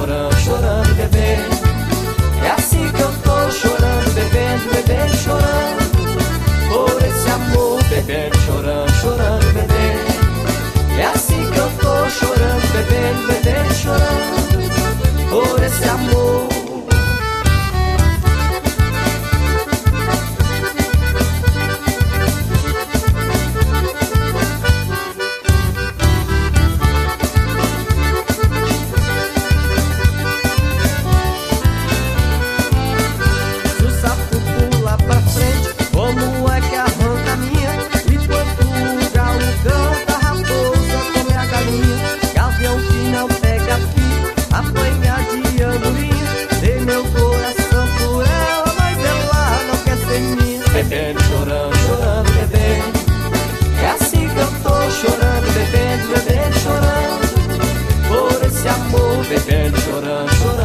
chorando, chorando, bebendo. É assim que eu tô chorando, bebendo, bebendo, chorando. Por esse amor, bebendo, chorando, chorando, bebendo. É assim que eu tô chorando, bebendo, bebendo, chorando. Por esse amor. Bebendo, chorando, chorando, bebendo. É assim que eu tô chorando, bebendo, bebendo, chorando. Por esse amor, bebendo, chorando, chorando.